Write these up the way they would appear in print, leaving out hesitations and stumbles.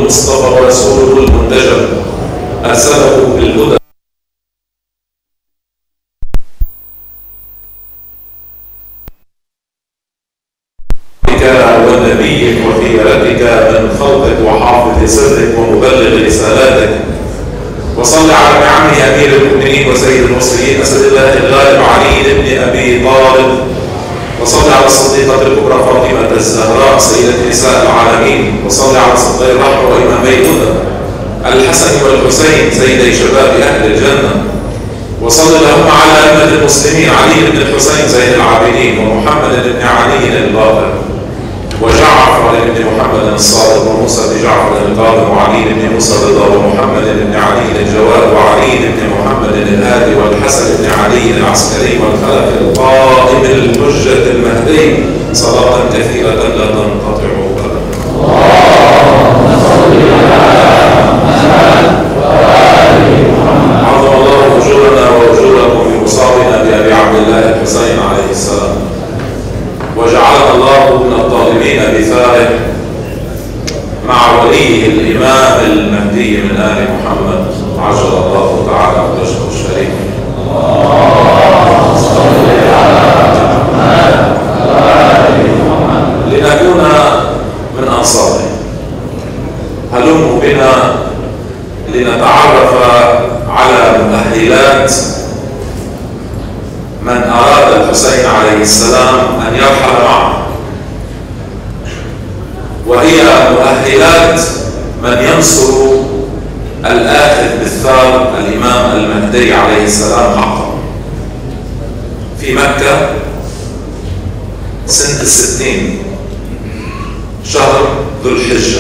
المصطفى ورسوله المنتجب أرسله بالهدى ونبيك وخيرتك من خلقك وحافظ سرك ومبلغ رسالاتك. وصل على نعمه أمير المؤمنين وسيد المرسلين أسد الله الغالب علي بن أبي طالب. وصل على الصديقة الكبرى فاطمة الزهراء سيدة نساء العالمين. وصل على صديق الرحمة وإمامي الهدى الحسن والحسين سيدي شباب أهل الجنة. وصل لهم على أئمة المسلمين علي بن الحسين زين العابدين ومحمد بن علي الباقر وجعفر بن محمد الصادق وموسى بن جعفر القادم وعلي بن موسى الرضا ومحمد بن علي الجواد وعلي بن محمد الهادي والحسن بن علي العسكري والخلف القائم الحجة المهدي صلاة كثيرة لا تنقطع أبدا. اللهم صل على محمد وآل محمد. عظم الله أجورنا وأجوركم في مصابنا بأبي عبد الله الحسين عليه السلام، وجعلنا الله من الطالبين بثاره مع وليه الإمام المهدي من آل محمد عجل الله تعالى وجهه الشريف. اللهم صل على محمد وآل محمد. لنكون من أنصاره هلموا بنا لنتعرف على مؤهلات من أراد الحسين عليه السلام أن يرحل معه، وهي مؤهلات من ينصر الآخذ بالثار الإمام المهدي عليه السلام حقا. في مكة سنة 60 شهر ذو الحجة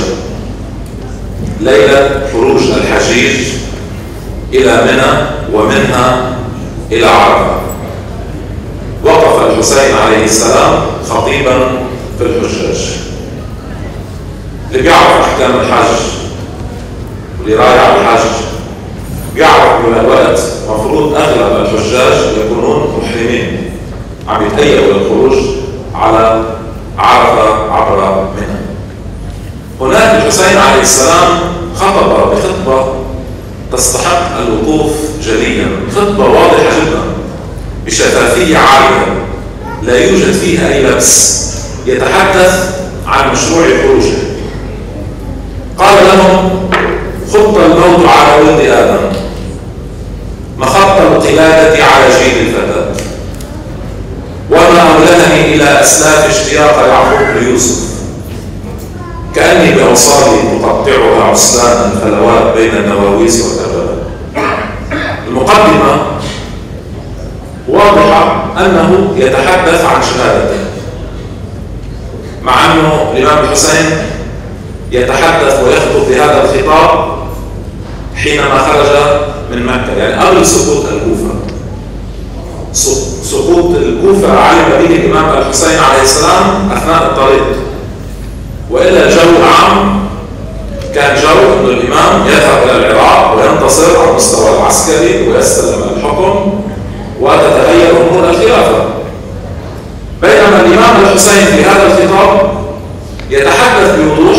ليلة خروج الحجيج إلى منى ومنها إلى عرفة، وقف الحسين عليه السلام خطيبا في الحجاج. اللي بيعرف أحكام الحج واللي رايح على الحج بيعرف من الوقت مفروض أغلب الحجاج يكونون محرمين عم يتهيئوا للخروج على عرفة عبر منى. هناك الحسين عليه السلام خطب بخطبة تستحق الوقوف جليا، خطبة واضحة جدا بشفافية عالية لا يوجد فيها أي لبس، يتحدث عن مشروع خروجه. قال لهم: خط الموت على ولد آدم، مخط القلادة على جيل الفتاة، وما أولدني إلى أسلاف اشتياق يعقوب ليوسف، كأني بأوصالي مقطعها عسلان الفلوات بين النواويس والأبواب. المقدمة واضحة أنه يتحدث عن شهادته، مع أنه الإمام الحسين يتحدث ويخطب بهذا الخطاب حينما خرج من مكة، يعني قبل سقوط الكوفة. سقوط الكوفة علم به الإمام الحسين عليه السلام أثناء الطريق، وإلا الجو العام كان جو أن الإمام يذهب إلى العراق وينتصر على المستوى العسكري ويستلم الحكم وتتغير أمور الخلافة. بينما الإمام الحسين في هذا الخطاب يتحدث بوضوح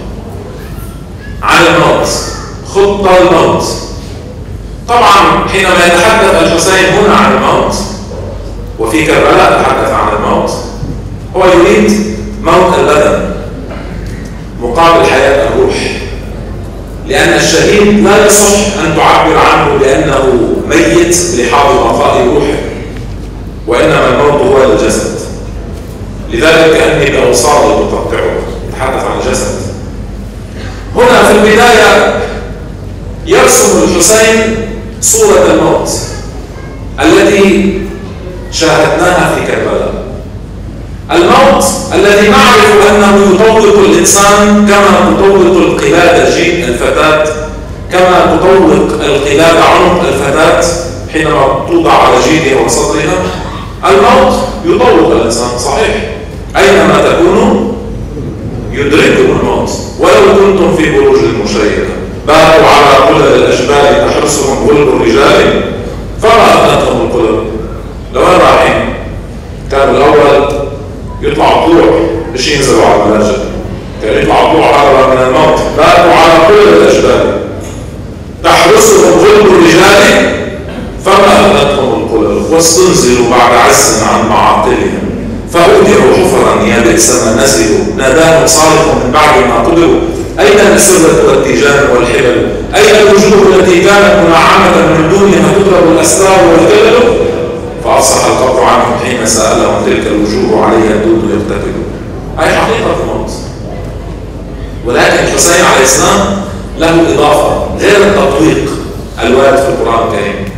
عن الموت، خطة الموت. طبعا حينما يتحدث الحسين هنا عن الموت وفي كربلاء يتحدث عن الموت، هو يريد موت البدن مقابل حياة الروح، لأن الشهيد لا يصح أن تعبر عنه بأنه ميت لحاظ بقاء روحه، وإنما الموت هو الجسد. لذلك كأني بأوصالي مقطعه يتحدث عن الجسد. هنا في البداية يرسم الحسين صورة الموت التي شاهدناها في كربلاء، الموت الذي نعرف أنه يطوق الإنسان كما تطوق القلادة جيد الفتاة، كما تطوق القلادة عنق الفتاة حينما توضع على جيدها وصدرها. الموت يطوق الإنسان صحيح، أينما تكونوا يدرككم الموت ولو كنتم في بروج المشيدة، باتوا على قلل الأجبال تحرسهم غلب الرجال فما أفنتهم القلب. لو أنا رايحين كانوا الأول يطلعوا طلوع مش ينزلوا على المناجم، كان يطلعوا طلوع هربا من الموت، باتوا على ناداهم صالح من بعد ما قدروا أين الأسرة والتيجان والحبل؟ أين الوجوه التي كانت منعمة من دونها تضرب الأسرار والكلل؟ فأفصح القبر عنهم حين سألهم تلك الوجوه عليها الدود يقتتل. هذه حقيقة الموت. ولكن الحسين عليه السلام له إضافة غير التطويق الوارد في القرآن الكريم.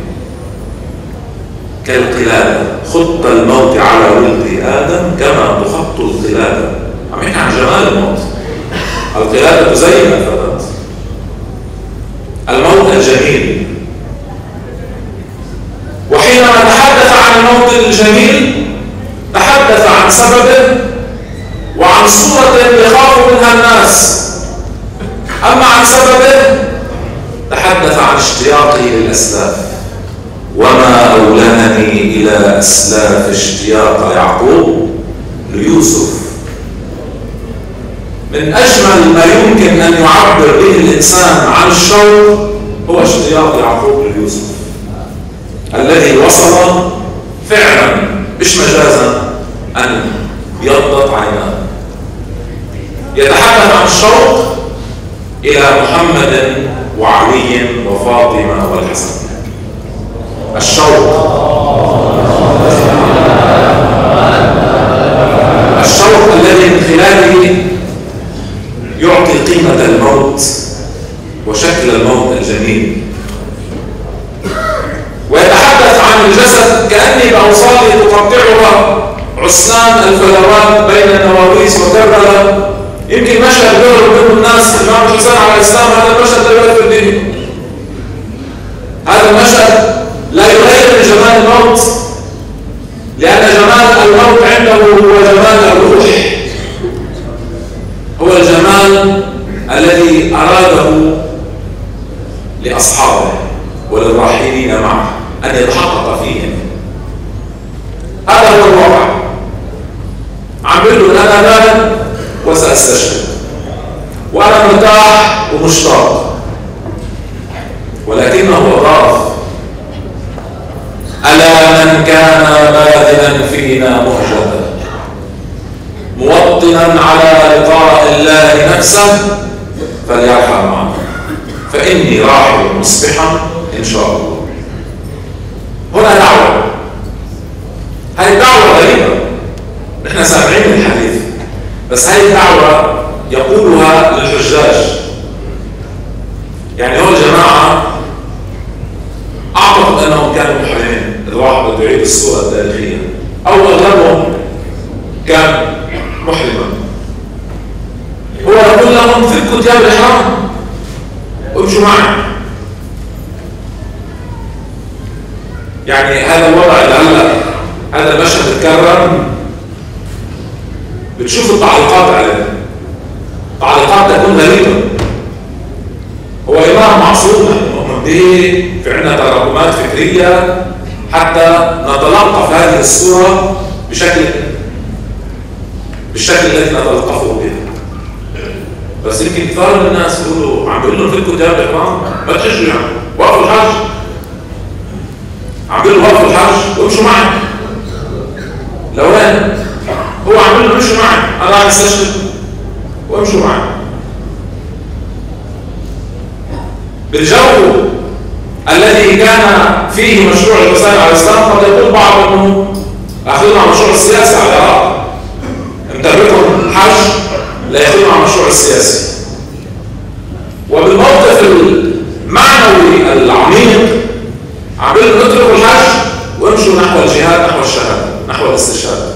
كالقلادة خط الموت على ولد آدم كما تخط القلادة. عم يحكي عن جمال الموت. القلادة تزين الفتاة. الموت الجميل. وحينما تحدث عن الموت الجميل تحدث عن سببه وعن صورة يخاف منها الناس. أما عن سببه تحدث عن اشتياقه للأسلاف. وما أولهني إلى أسلاف اشتياق يعقوب ليوسف. من أجمل ما يمكن أن يعبر به الإنسان عن الشوق هو اشتياق يعقوب ليوسف الذي وصل فعلا مش مجازا أن يضغط عيناه. يتحدث عن الشوق إلى محمد وعلي وفاطمة والحسن. الشوق الذي من خلاله يعطي قيمة الموت وشكل الموت الجميل. ويتحدث عن الجسد كأني بأوصالي تقطعها عصيان الفلوات بين النواويس وكربلاء. يمكن مشهد يهرب منه الناس الإمام الحسين عليه السلام. هذا المشهد لا يغير في الدنيا. هذا المشهد لا يغير من جمال الموت، لأن جمال الموت عنده هو جمال الروح، هو الجمال الذي أراده لأصحابه وللراحلين معه أن يتحقق فيهم. هذا هو الواقع. عم بيقول أنا نائم وسأستشهد وأنا مرتاح ومشتاق، ولكنه أضاف: ألا من كان باذلا فينا مهجة موطنا على لقاء الله نفسه فليرحل معنا فإني راحل مصبحا إن شاء الله. هنا دعوة. هذه الدعوة غريبة، نحن سامعين الحديث، بس هذه الدعوة يقولها للحجاج. يعني هو الجماعة أعتقد أنهم كانوا محرمين، الواحد بده يعيد الصورة التاريخية، أو أغلبهم كان محرما. هو يقول لهم: فكوا ثياب الإحرام وامشوا معي. يعني هذا الوضع اللي هلا هذا المشهد تكرر، بتشوف التعليقات عليه. التعليقات تكون غريبة. هو إمام معصوم، نؤمن به، في عندنا تراكمات فكرية حتى نتلقف هذه الصورة بالشكل الذي نتلقفه به. بس يمكن كثار من الناس يقولوا: عم بيقول لهم فكوا ثياب الإحرام، ما تحجوا يعني، وقفوا الحج. عم بيقول لهم وقفوا الحج وامشوا معي. لوين؟ هو عم بيقول لهم امشوا معي، أنا عم استشهد وامشوا معي. بالجو الذي كان فيه مشروع الحسين عليه السلام قد يقول بعض انه اخذنا على المشروع السياسي على العراق، امتلكهم الحج لا ياخذنا على المشروع السياسي. وبالموقف المعنوي العميق عم بيقولوا اتركوا الحج وامشوا نحو الجهاد، نحو الشهاده، نحو الاستشهاد.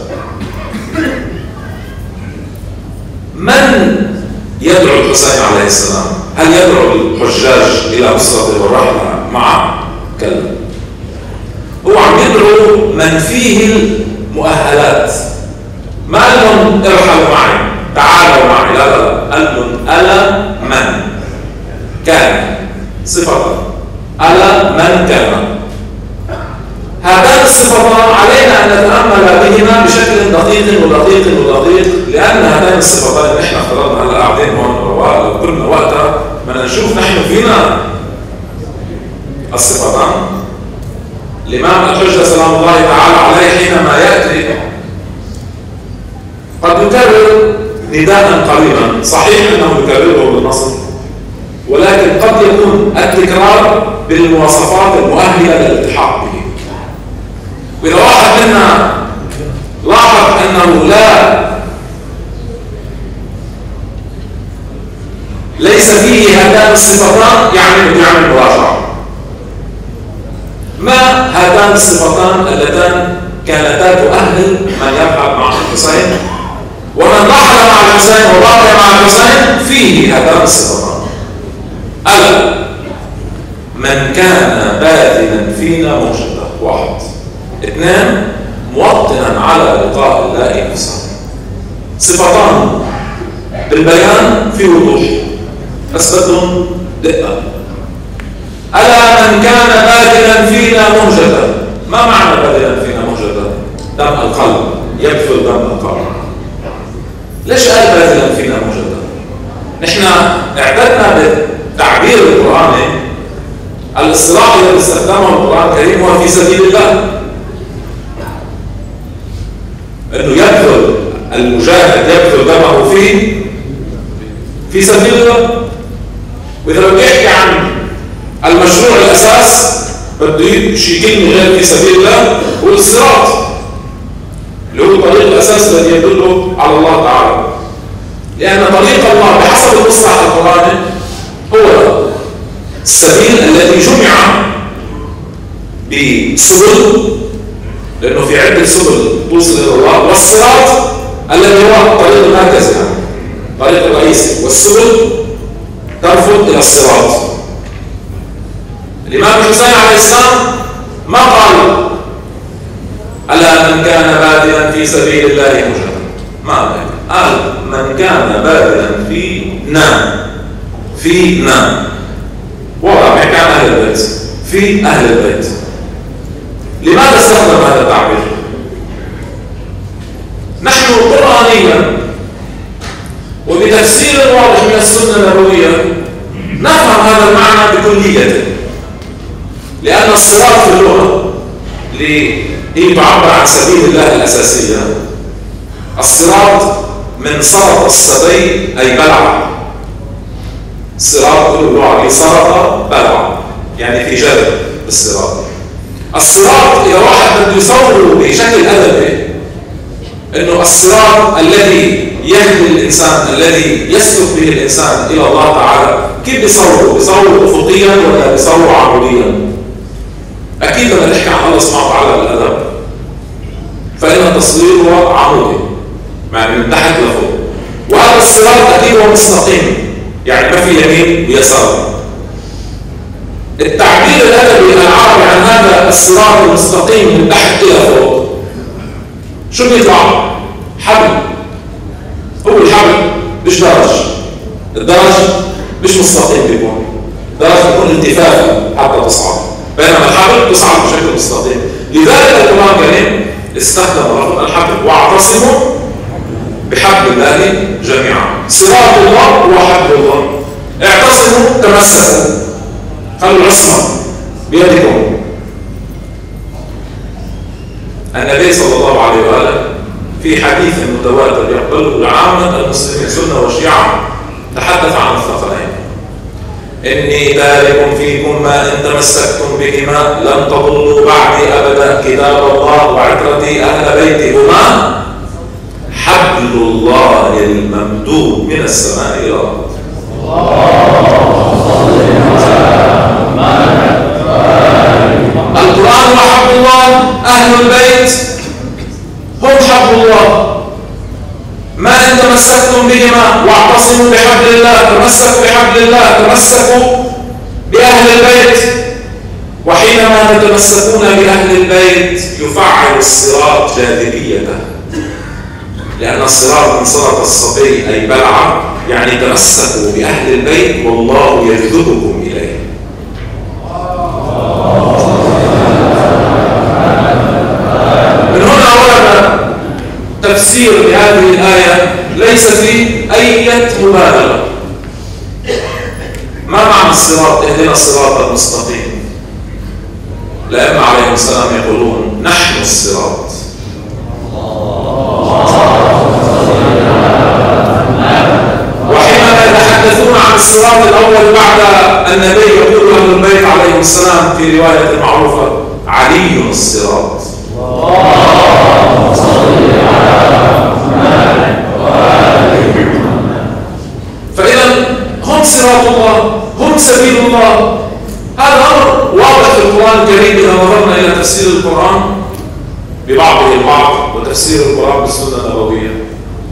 من يدعو الحسين عليه السلام؟ هل يدعو الحجاج إلى نصرته والرحمة معه؟ كلا. هو عم يدعو من فيه المؤهلات. ما قال لهم ارحلوا معي، تعالوا معي، لا لا لا، قال لهم ألا من كان، صفة ألا من كان. هذان الصفتان علينا أن نتأمل بهما بشكل دقيق ودقيق ودقيق، لأن هذان الصفتان اللي نحن افترضنا هلا قاعدين هون لو كنا وقتها بدنا نشوف نحن فينا الصفتان. الإمام الحجة سلام الله تعالى عليه حينما يأتي قد يكرر نداء قريبا، صحيح أنه يكرره بالنص، ولكن قد يكون التكرار بالمواصفات المؤهلة للالتحاق به. وإذا واحد منا لاحظ أنه ليس فيه هاتان الصفتان، يعني يعمل مراجعة. ما هاتان الصفتان اللتان كانتا تؤهل من يبحث مع الحسين، ومن رحل مع الحسين وبقي مع الحسين فيه هاتان الصفتان؟ ألا من كان باذلا فينا موجدا، 1. 2 موطنا على لقاء الله نفسه. صفتان بالبيان في وضوح، أثبتهم دقة. ألا من كان باذلا فينا موجدا. ما معنى باذلا فينا موجدا؟ دم القلب، يكفل دم القلب. ليش قال باذلا فينا موجدا؟ نحن اعتدنا بالتعبير القرآني الاصطلاح الذي استخدمه القرآن الكريم هو في سبيل الله، انه يبذل المجاهد يبذل دمه في سبيل الله. واذا بدي احكي عن المشروع الاساس بده شيء كلمه غير في سبيل الله، هو الصراط اللي هو الطريق الاساس الذي يدل على الله تعالى. لان طريق الله بحسب المصطلح القراني هو السبيل الذي جمع بسبل، لانه في عده سبل توصل الى الله، والصراط الذي هو الطريق المركزي، يعني الطريق الرئيسي، والسبل ترفض الى الصراط. الامام الحسين عليه السلام ما قال الا من كان باذلا في سبيل الله مجاهدا، ما قال من كان باذلا فينا وضع مكان اهل البيت، في اهل البيت. لماذا استخدم هذا التعبير؟ نحن قرآنيا وبتفسير واضح من السنة النبوية نفهم هذا المعنى بكليته، لأن الصراط في اللغة اللي هي تعبر عن سبيل الله الأساسية، الصراط من صرط الصدي أي بلع. الصراط كله باللغة صرط بلع، يعني في جذب الصراط. الصراط إذا واحد بده يصوره بشكل أدبي إنه الصراط الذي يهدي الإنسان، الذي يسلك به الإنسان إلى الله تعالى، كيف بيصوره؟ بيصوره أفقيا ولا بيصوره عموديا؟ أكيد لما نحكي عن الله سبحانه وتعالى بالأدب فإن التصوير هو عمودي، يعني من تحت لفوق، وهذا الصراط أكيد هو مستقيم، يعني ما في يمين ويسار. التعبير الأدبي العربي عن هذا الصراط المستقيم من تحت إلى فوق شو بيطلع؟ حبل. هو الحبل مش درج، الدرج مش مستقيم، بيكون درج بيكون التفافي حتى تصعد، بينما الحبل تصعد بشكل مستقيم. لذلك القرآن الكريم استخدم لفظ الحبل، واعتصموا بحبل الله جميعا. صراط الله هو حبل الله، اعتصموا تمسكوا، خلوا العصمة بيدكم. النبي صلى الله عليه وآله في حديث متواتر يقبله عامة المسلمين سنة وشيعة تحدث عن الثقلين: إني تارك فيكم ما إن تمسكتم بهما لن تضلوا بعدي أبدا، كتاب الله وعترتي أهل بيتي هما حبل الله الممدود من السماء إلى الأرض. القرآن هو حبل الله، أهل البيت هم حبل الله. ما إن تمسكتم بهما واعتصموا بحبل الله، تمسكوا بحبل الله، تمسكوا بأهل البيت. وحينما تتمسكون بأهل البيت يفعل الصراط جاذبيته، لأن الصراط من صراط الصبي أي بلعة، يعني تمسكوا بأهل البيت والله يجذبكم إليه. من هنا ورد تفسير لهذه الآية ليس فيه أي مبالغة. ما معنى الصراط؟ اهدنا الصراط المستقيم. الأئمة عليهم السلام يقولون نحن الصراط. الصراط الأول بعد النبي يقول أهل البيت عليهم السلام في رواية معروفة: علي الصراط. اللهم صل على محمد وآل محمد. فإذا هم صراط الله، هم سبيل الله. هذا أمر واضح في القرآن الكريم إذا نظرنا إلى تفسير القرآن ببعضه البعض وتفسير القرآن بالسنة النبوية.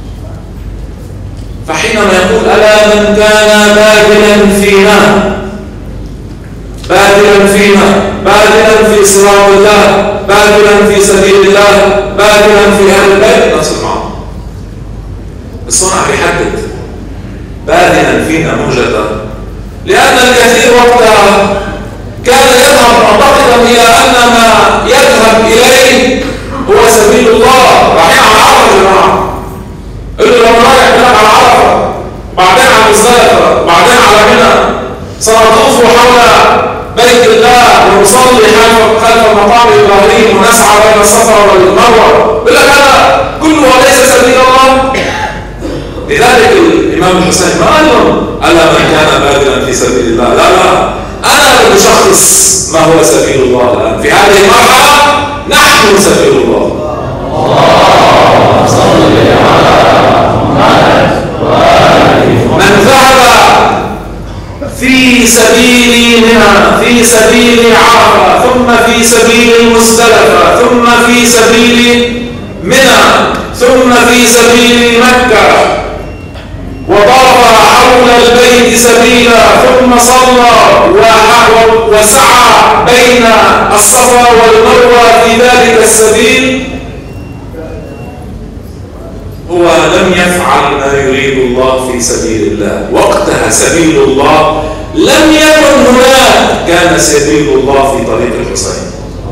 فحينما يقول: ألا من كان باذلا فينا، باذلا فينا، باذلا في صراط الله، باذلا في سبيل الله، باذلا في أهل البيت، نفس المعنى. بس هنا بيحدد باذلا فينا موجدا، لأن الكثير وقتها كان يذهب معتقدا إلى أن ما يذهب إليه هو سبيل الله. رايحين على عرفة يا جماعة، اللي لو رايح هناك على عرفة، بعدين على مزدلفة، بعدين على منى، سنطوف حول بيت الله ونصلي خلف مقام إبراهيم ونسعى بين الصفا والمروة، بيقول لك هذا كله ليس سبيل الله. لذلك الإمام الحسين ما قال لهم: ألا من كان باذلا في سبيل الله. لا لا، أنا بشخص ما هو سبيل الله الآن في هذه المرحلة. نحن سبيل الله. اللهم صل على محمد وآل محمد. من ذهب في سبيل منى، في سبيل عرفة، ثم في سبيل مزدلفة، ثم في سبيل منى، ثم في سبيل مكة، وطاف حول البيت سبيلا، ثم صلى وسعى بين الصفا والمروة في ذلك السبيل، هو لم يفعل ما يريد الله في سبيل الله. وقتها سبيل الله لم يكن هناك، كان سبيل الله في طريق الحسين.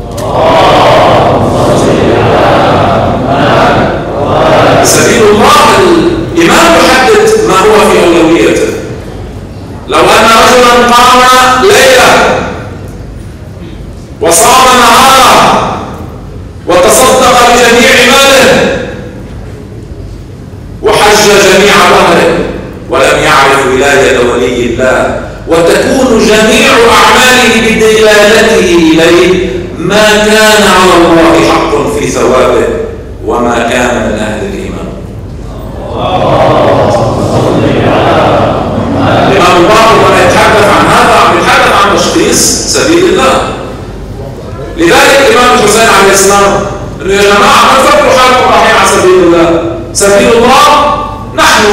سبيل الله الإمام يحدد ما هو في أولويته. لو أن رجلا قام ليلة وصام نهارا وتصدق بجميع ماله وحج جميع ظهره ولم يعرف ولاية ولي الله وتكون جميع أعماله بدلالته إليه، ما كان على الله حق في ثوابه وما كان من أهل الإيمان. الإمام الباقر لما يتحدث عن هذا عم يتحدث عن تشخيص سبيل الله. لذلك الإمام الحسين عليه السلام إنه يا جماعة ما تفكروا حالكم رايحين على سبيل الله، سبيل الله نحن.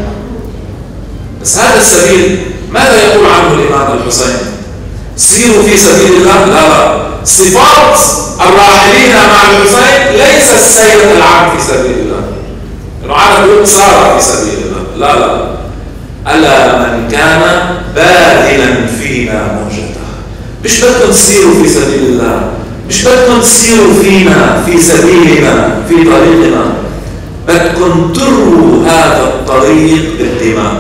بس هذا السبيل ماذا يقول عنه الإمام الحسين؟ سيروا في سبيل الله؟ لا لا، صفات الراحلين مع الحسين ليس السير العام في سبيل الله، إنه عارف يقول سار في سبيل الله. لا لا، ألا من كان باذلا فينا موجدا. مش بدكم تسيروا في سبيل الله، مش بدكم تسيروا فينا في سبيلنا في طريقنا، بدكم تروا هذا الطريق بالدماء،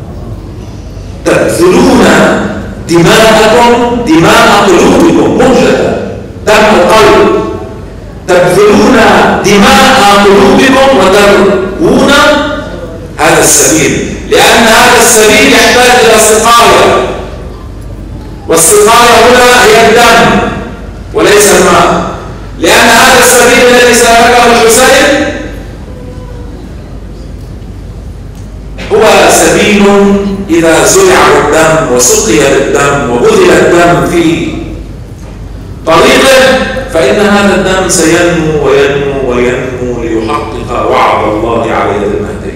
تبذلون دماءكم، دماء قلوبكم موجدة، دم القلب، تبذلون دماء قلوبكم وتروون هذا السبيل، لأن هذا السبيل يحتاج إلى سقاية، والسقاية هنا هي الدم وليس الماء، لأن هذا السبيل الذي سلكه الحسين هو سبيل إذا زرع الدم وسقي بالدم وبذل الدم في طريقه، فإن هذا الدم سينمو وينمو وينمو ليحقق وعد الله على يد المهدي.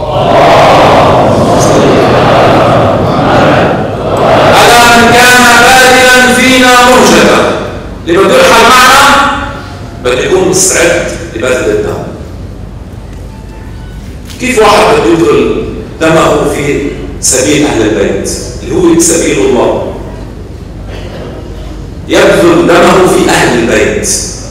ألا من كان باذلا فينا موجدا، اللي بده يرحل معنا بده يكون مستعد لبذل الدم. كيف واحد بده يبذل دمه في سبيل أهل البيت اللي هو سبيل الله؟ يبذل دمه في أهل البيت،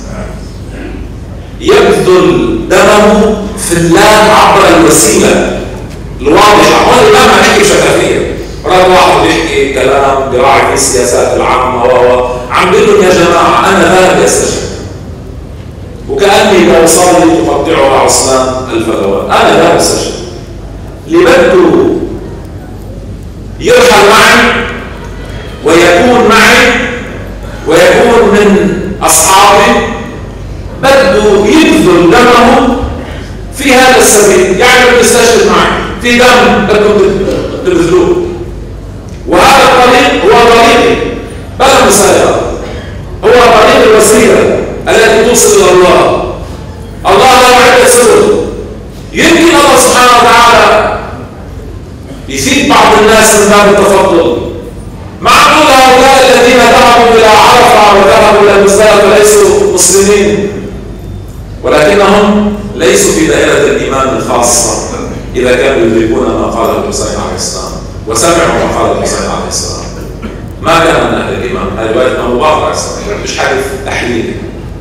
يبذل دمه في الله عبر الوسيلة الواضحة. هون الآن ما نحكي شفافية، مرات واحد بيحكي كلام براعي في السياسات العامة عم بيقول لهم يا جماعة أنا ذاهب أستشهد، وكأني لو صلي تقطعه عصلان الفلوات، أنا ذاهب أستشهد. اللي بده يرحل معي ويكون معي ويكون من أصحابي، بده يبذل دمه في هذا السبيل. يعني بده يستشهد معي في دم بدكم تبذلوه، وهذا الطريق هو طريقي بلا مسايرة، هو طريق الوسيلة التي توصل إلى الله. الله له عدة سبل، يمكن الله سبحانه وتعالى يفيد بعض الناس من باب التفضل. معقول هؤلاء الذين ذهبوا إلى عرفة وذهبوا إلى المزدلفة ليسوا مسلمين، ولكنهم ليسوا في دائرة الإيمان الخاصة إذا كانوا يدركون ما قاله الحسين عليه السلام وسمعوا ما قاله الحسين عليه السلام. ما كان من أهل الإيمان، هذه رواية أبو بكر عليه السلام، مش حديث تحليلي.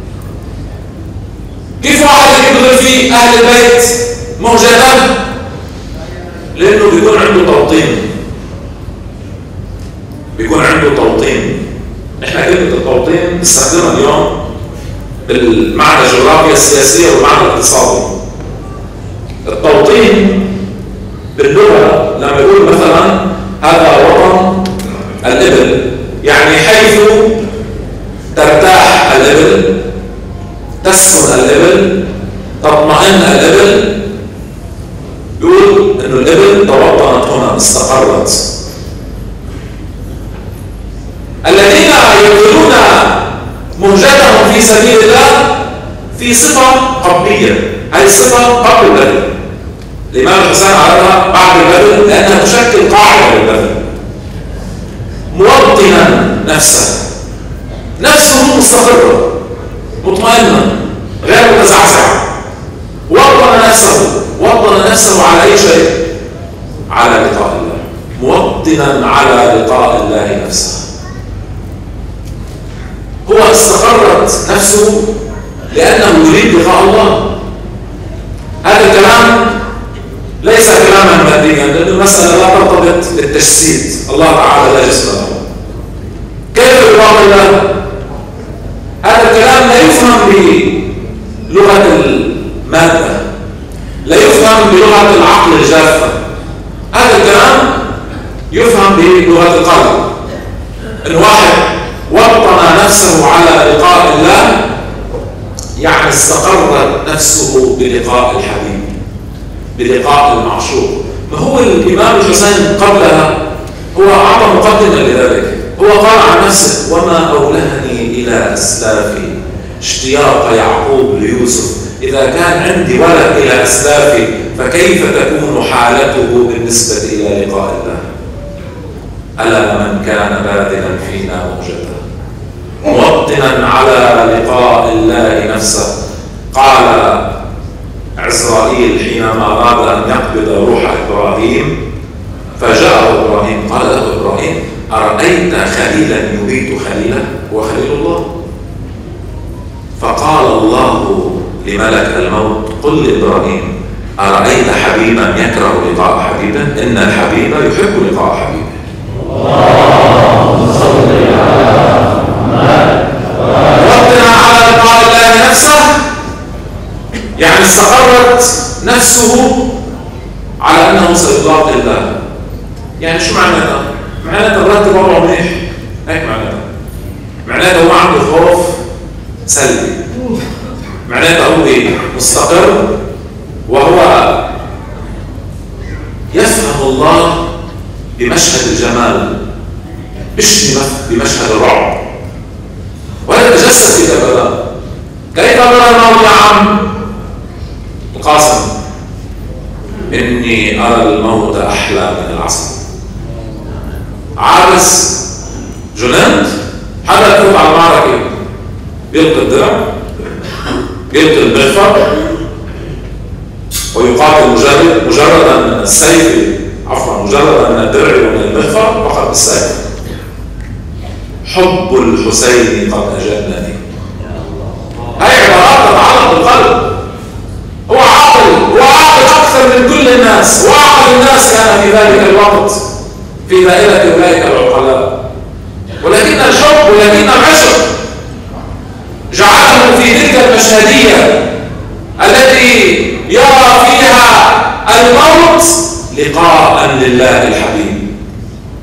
كيف واحد يقدر في أهل البيت مهجدا؟ لأنه بيكون عنده توطين، بيكون عنده توطين. نحن كلمة التوطين نستخدمها اليوم بالمعنى الجغرافيا السياسية والمعنى الاقتصادي. التوطين باللغة لما يقول مثلا هذا وطن الإبل، يعني حيث ترتاح الإبل، تسكن الإبل، تطمئن الإبل، يقول إنه الإبل توطنت هنا، استقرت. الذين يبذلون مهجتهم في سبيل الله في صفة قبلية، هذه الصفة قبل البذل. الإمام الحسين عرفها بعد البذل لأنها تشكل قاعدة للبذل. موطنا نفسه، نفسه مستقرة مطمئنة غير متزعزعة، وطن نفسه على أي شيء؟ على لقاء الله، موطنا على لقاء الله نفسه. هو استقرت نفسه لأنه يريد لقاء الله. هذا الكلام ليس كلاما ماديا، لأنه المسألة لا ترتبط بالتجسيد، الله تعالى لا جسم له. كيف لقاء الله؟ هذا الكلام لا يفهم بلغة المادة، لا يفهم بلغة العقل الجافة. هذا الكلام يفهم بلغة القلب. الواحد وطن نفسه على لقاء الله، يعني استقرت نفسه بلقاء الحبيب، بلقاء المعشوق. ما هو الإمام الحسين قبلها هو أعطى مقدمة لذلك. هو قال عن نفسه: وما أولهني إلى أسلافي اشتياق يعقوب ليوسف، إذا كان عندي ولد إلى أسلافي فكيف تكون حالته بالنسبة إلى لقاء الله؟ ألا من كان باذلا فينا مهجته موطنا على لقاء الله نفسه. قال عزرائيل حينما أراد أن يقبض روح إبراهيم فجاءه إبراهيم قال له إبراهيم: أرأيت خليلا يبيت خليلا؟ وخليل الله. فقال الله لملك الموت: قل لإبراهيم: أرأيت حبيبا يكره لقاء حبيبه؟ إن الحبيب يحب لقاء حبيبه. اللهم صل على محمد. وطن على لقاء الله نفسه، يعني استقرت نفسه على أنه سيلاقي الله. يعني شو معناتها؟ معناتها الراتب وضعه منيح، هيك معناتها هو عنده خوف سلبي، معناتها هو مستقر وهو يفهم الله بمشهد الجمال مش بمشهد الرعب. وهذا تجسد في كربلاء. كيف ترى الموت يا عم القاسم؟ إني أرى الموت أحلى من العسل. عابس جنند حدا يفوت على المعركة بيلقي الدرع، بيلقي المغفر ويقاتل مجردا من السيف، عفوا مجردا من الدرع ومن المغفر فقط بالسيف. حب الحسين قد أجلني. هاي عبارات تتعلق بالقلب. هو عاقل أكثر من كل الناس، وأعقل الناس كان في ذلك الوقت في دائرة أولئك العقلاء. ولكن الحب ولكن العشق جعله في تلك المشهدية التي يرى فيها الموت لقاء لله الحبيب.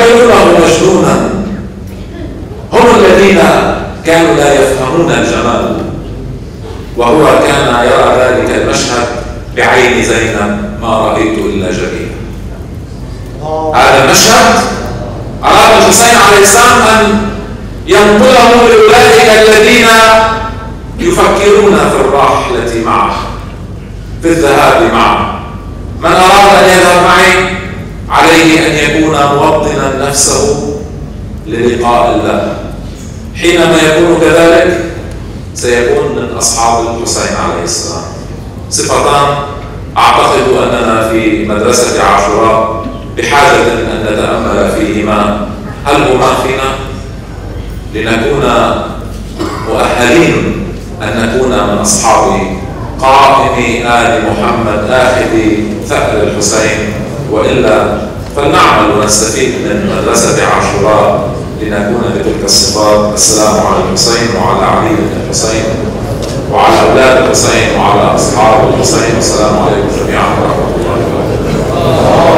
يرونه مجنونا هم الذين كانوا لا يفهمون الجمال، وهو كان يرى ذلك المشهد بعين زينب ما رأيت إلا جميلا. هذا المشهد أراد الحسين عليه السلام أن ينقله لأولئك الذين يفكرون في الرحلة معه، في الذهاب معه. من أراد أن يذهب معي عليه أن يكون موطنا نفسه للقاء الله. حينما يكون كذلك سيكون من أصحاب الحسين عليه السلام. صفتان أعتقد أننا في مدرسة عاشوراء بحاجة أن نتأمل فيهما، هل هما فينا لنكون مؤهلين أن نكون من أصحاب قائم آل محمد آخذ ثأر الحسين، وإلا فلنعمل ونستفيد من مدرسة عاشوراء لنكون بتلك الصفات. السلام على الحسين وعلى علي بن الحسين وعلى أولاد الحسين وعلى أصحاب الحسين، والسلام عليكم جميعا ورحمة الله وبركاته.